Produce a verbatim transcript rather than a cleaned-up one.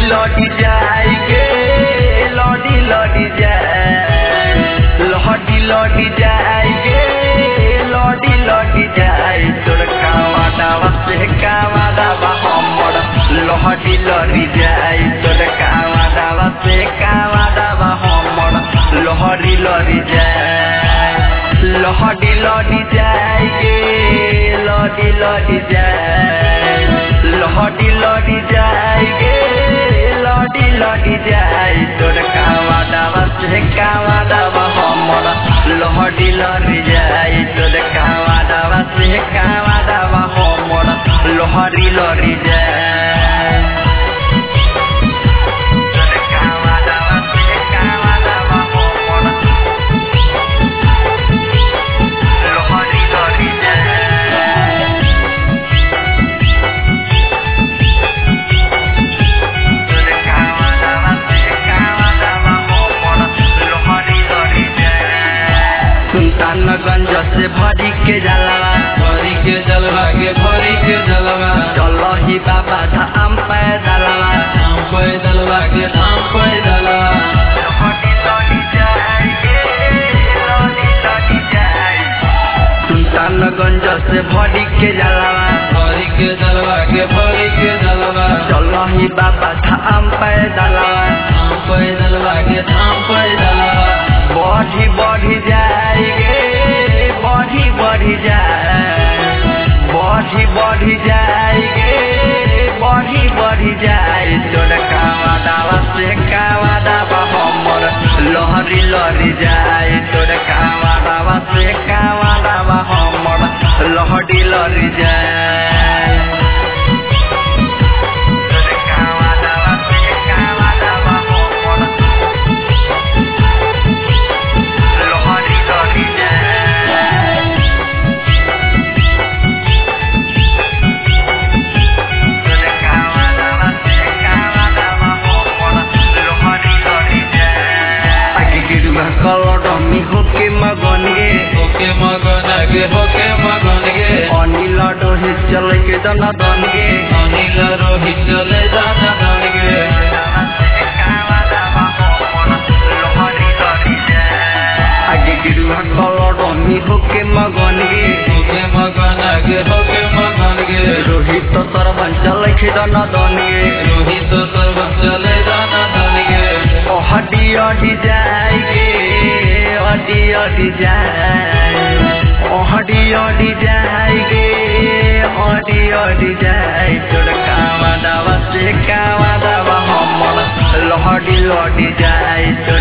लड़ी जाए गे लड़ी लड़ी जाए लड़ी लड़ी जाए गे लड़ी लड़ी जाए तोर कावा दावा से कावा दावा हमर लड़ी लड़ी जाए तोर कावा दावा से कावा दावा हमर लड़ी लड़ी जाए लड़ी लड़ी जाए गे लड़ी लड़ी जाए लड़ी लड़ी जाए गे लड़ी लड़ी जाए तोर कावा दावा से कावा दावा हमर लड़ी लड़ी जाए तोर कावा दावा से कावा दावा हमर लड़ी लड़ी जाए तोर कावा दावा से कावा दावा हमर लड़ी लड़ी जाए सुल्तानगंज से भरी के जलवा भरी के जलवा के भरी के जलवा चलो ही बाबा धाम पैदलवा धाम पैदलवा के धाम पैदलवा सुल्तानगंज से भरी के जलवा भरी के जलवा के भरी के जलवा चलो ही बाबा धाम पैदलवा धाम पैदलवा के धाम पैदलवा बढ़ी बढ़ी जाएगे बढ़ी बढ़ी जाए बढ़ी बढ़ी जाएगे बढ़ी बढ़ी जाए तोर कावा दावा से कावा दावा हमर लहरी लहरी जाए तोर कावा दावा से कावा दावा हमर लहरी लहरी जाए तोर कावा दावा से कावा दावा हमर लहरी लहरी जाए तोर कावा दावा से कावा दावा हमर लहरी लहरी जाए आगे गिरुआ कलर मी होके मगन गे होके मगन गे होके मगन गे अनिल रोहित चले के दना दन गे अनिल रोहित चले दाना दन गे आगे गिरुआ कलर मी होके मगन गे होके मगन गे होके मगन गे रोहित तो सरबन चले के दना दन गे रोहित सर्व चले दाना दन गे हड्डी हड्डी जाएगे हड्डी हड्डी जाए हड्डी हड्डी जाएगे हड्डी हड्डी जाए तोर कावा दावा से कावा दावा हमर लहडी लहडी जाए